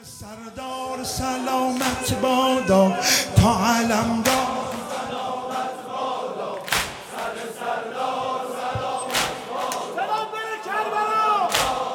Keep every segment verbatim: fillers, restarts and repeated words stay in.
سردار سلامت بادا تا علم دار سلامت بادا سر سردار سلامت بادا سلام بر کربلا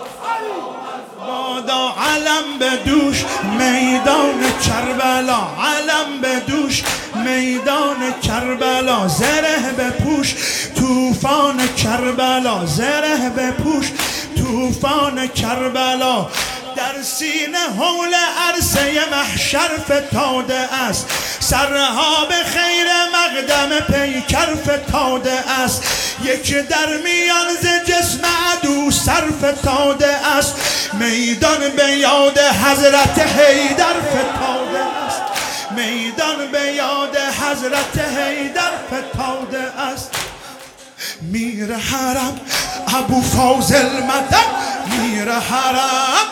بادا علم به دوش میدان کربلا علم به دوش میدان کربلا زره بپوش طوفان کربلا زره بپوش طوفان کربلا در سینه حول عرصه محشر فتاده است سرها به خیر مقدم پیکر فتاده است یک در میان ز جسم عدو سر فتاده است میدان به یاد حضرت حیدر فتاده است میدان به یاد حضرت حیدر فتاده است میر حرم ابو فاضل مدد میر حرم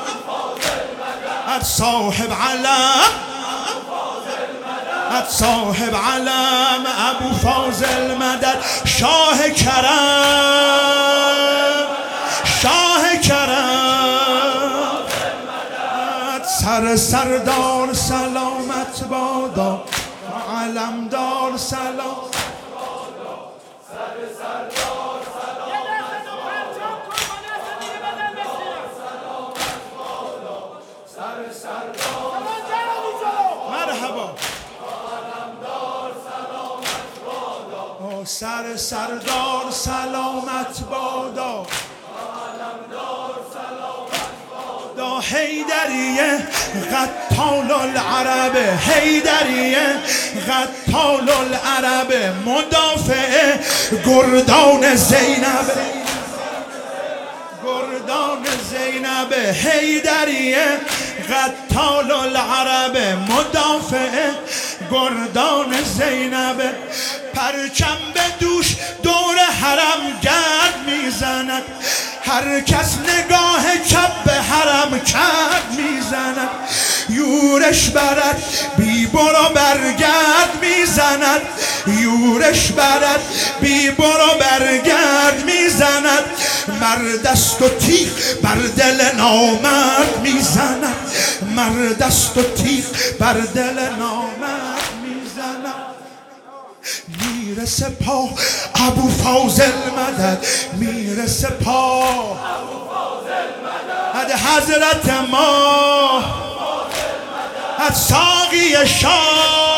صاحب علم صاحب علم ابو فاضل مدد شاه کرم شاه کرم سر سردار سلامت بادا علمدار سلام سر سردار مرحبا سر سردار سلامت بادا دا حیدریه قتال العرب حیدریه قتال العرب مدافع گردان زینب گردان زینب حیدریه قتال العرب مدافع گردان زینب پرچم به دوش دور حرم گرد میزند هر کس نگاه کب به حرم کرد میزند یورش برد بی برو برگرد میزند یورش برد بی برو برگرد میزند مرد است و تیغ بر دل نامرد میزند مرد است و تیغ بر دل نامرد میزند میر سپاه ابو فاضل مدد میر سپاه ابو فاضل مدد حضرت ما ساقی شاه